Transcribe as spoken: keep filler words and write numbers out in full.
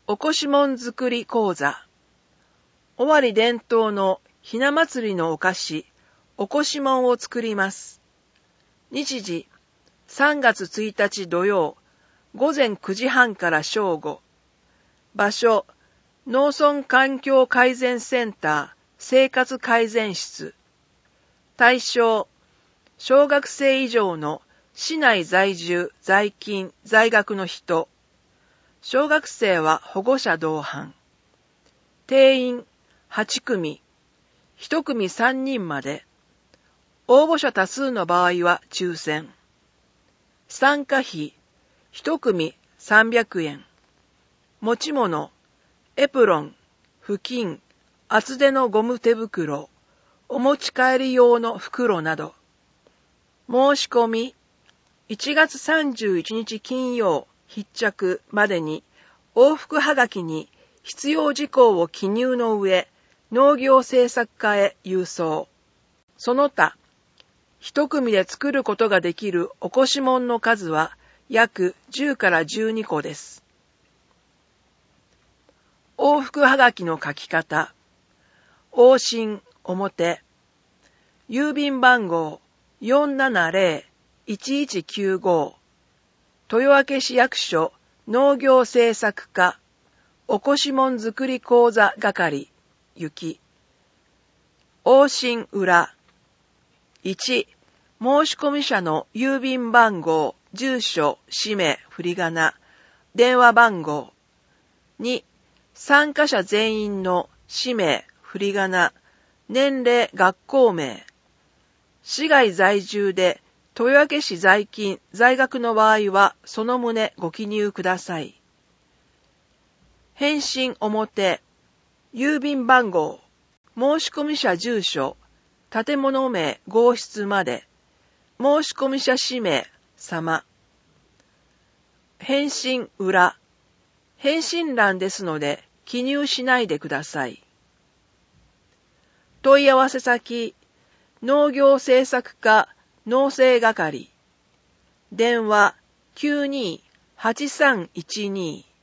おこしもん作り講座。尾張伝統のひな祭りのお菓子、おこしもんを作ります。日時、さんがつついたち土曜、午前くじはんから正午。場所、農村環境改善センター生活改善室。対象、小学生以上の市内在住、在勤、在学の人。小学生は保護者同伴。定員はちくみ、いちくみさんにんまで。応募者多数の場合は抽選。参加費、いちくみさんびゃくえん。持ち物、エプロン、布巾、厚手のゴム手袋、お持ち帰り用の袋など。申し込み、いちがつさんじゅういちにち金曜必着までに往復はがきに必要事項を記入の上、農業政策課へ郵送。その他、一組で作ることができるおこしもんの数は約じゅうからじゅうにこです。往復はがきの書き方。往診表。郵便番号 よんななぜろいちいちきゅうご 豊明市役所農業政策課おこしもん作り講座係行き。往診裏。いち、申込者の郵便番号、住所、氏名、振り仮名、電話番号。に、参加者全員の氏名、振り仮名、年齢、学校名。市外在住で豊明市在勤、在学の場合はその旨ご記入ください。返信表。郵便番号、申込者住所、建物名、号室まで、申込者氏名、様。返信裏。返信欄ですので記入しないでください。問い合わせ先、農業政策課農政係。電話 きゅうにーはちさんいちにー